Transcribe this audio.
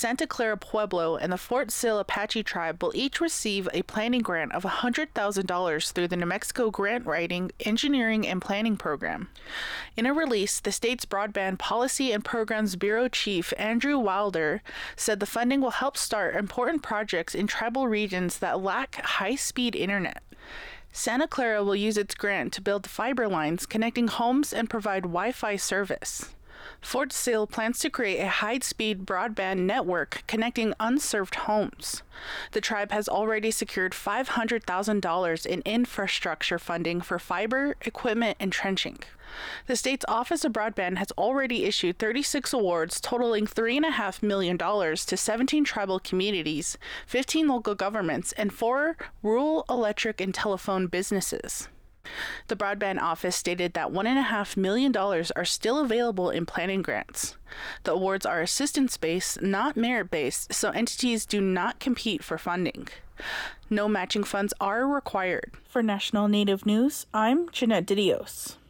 Santa Clara Pueblo and the Fort Sill Apache Tribe will each receive a planning grant of $100,000 through the New Mexico Grant Writing, Engineering, and Planning Program. In a release, the state's Broadband Policy and Programs Bureau Chief Andrew Wilder said the funding will help start important projects in tribal regions that lack high-speed internet. Santa Clara will use its grant to build fiber lines connecting homes and provide Wi-Fi service. Fort Sill plans to create a high-speed broadband network connecting unserved homes. The tribe has already secured $500,000 in infrastructure funding for fiber, equipment, and trenching. The state's Office of Broadband has already issued 36 awards totaling $3.5 million to 17 tribal communities, 15 local governments, and 4 rural electric and telephone businesses. The Broadband Office stated that $1.5 million are still available in planning grants. The awards are assistance-based, not merit-based, so entities do not compete for funding. No matching funds are required. For National Native News, I'm Jeanette Didios.